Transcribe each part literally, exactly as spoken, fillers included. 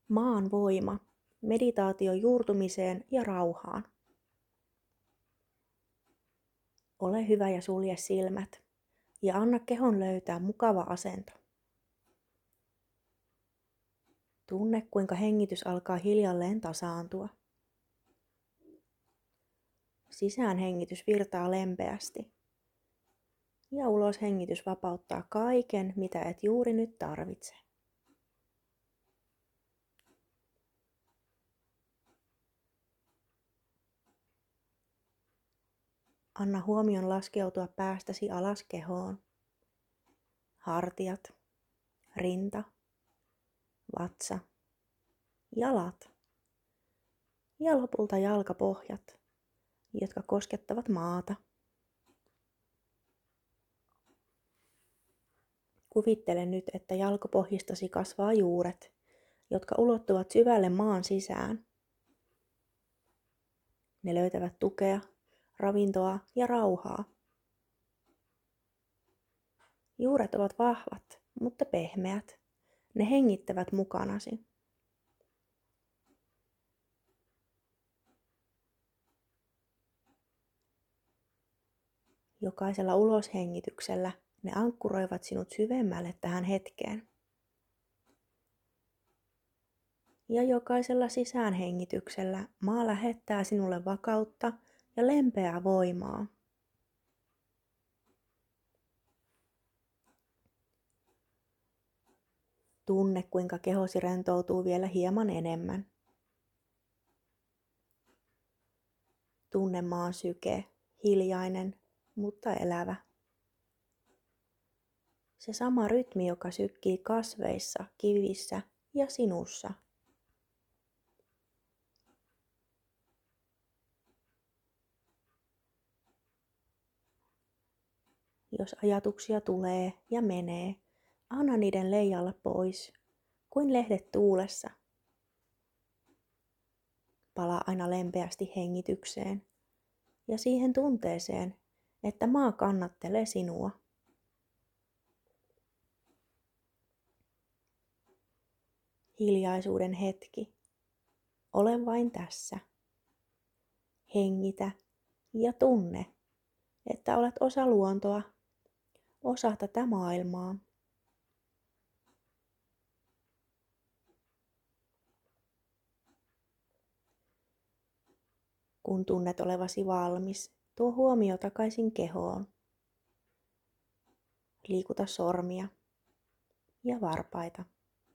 Maan voima. Meditaatio juurtumiseen ja rauhaan. Ole hyvä ja sulje silmät. Ja anna kehon löytää mukava asento. Tunne, kuinka hengitys alkaa hiljalleen tasaantua. Sisään hengitys virtaa lempeästi. Ja ulos hengitys vapauttaa kaiken, mitä et juuri nyt tarvitse. Anna huomion laskeutua päästäsi alas kehoon. Hartiat, rinta, vatsa, jalat ja lopulta jalkapohjat, jotka koskettavat maata. Kuvittele nyt, että jalkapohjistasi kasvaa juuret, jotka ulottuvat syvälle maan sisään. Ne löytävät tukea, ravintoa ja rauhaa. Juuret ovat vahvat, mutta pehmeät. Ne hengittävät mukanasi. Jokaisella uloshengityksellä ne ankkuroivat sinut syvemmälle tähän hetkeen. Ja jokaisella sisäänhengityksellä maa lähettää sinulle vakautta ja lempeää voimaa. Tunne, kuinka kehosi rentoutuu vielä hieman enemmän. Tunne maan syke, hiljainen, mutta elävä. Se sama rytmi, joka sykkii kasveissa, kivissä ja sinussa. Jos ajatuksia tulee ja menee, anna niiden leijalla pois, kuin lehdet tuulessa. Palaa aina lempeästi hengitykseen ja siihen tunteeseen, että maa kannattelee sinua. Hiljaisuuden hetki. Ole vain tässä. Hengitä ja tunne, että olet osa luontoa, osa tätä maailmaa. Kun tunnet olevasi valmis, tuo huomio takaisin kehoon. Liikuta sormia ja varpaita.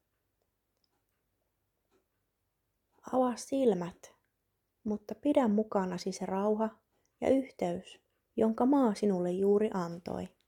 Avaa silmät, mutta pidä mukanasi se rauha ja yhteys, jonka maa sinulle juuri antoi.